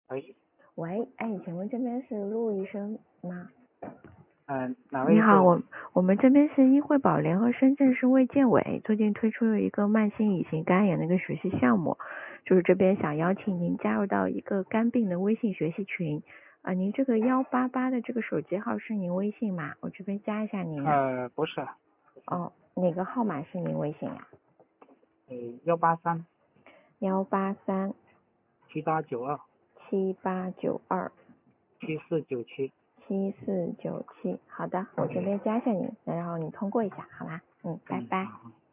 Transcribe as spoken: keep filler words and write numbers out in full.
喂， 喂，哎，请问这边是陆医生吗？ 嗯、哪位是？ 你好，我我们这边是医惠保联合深圳市卫健委最近推出了一个慢性乙型肝炎的一个学习项目，就是这边想邀请您加入到一个肝病的微信学习群。啊、您这个幺八八的这个手机号是您微信吗？我这边加一下您啊。 呃，不是， 哦，哪个号码是您微信呀？ 呃，幺八三幺八三七八九二七八九二七四九七。 七四九七。好的，我这边加一下您，然后你通过一下，好吗？嗯，拜嗯， 拜。 好好。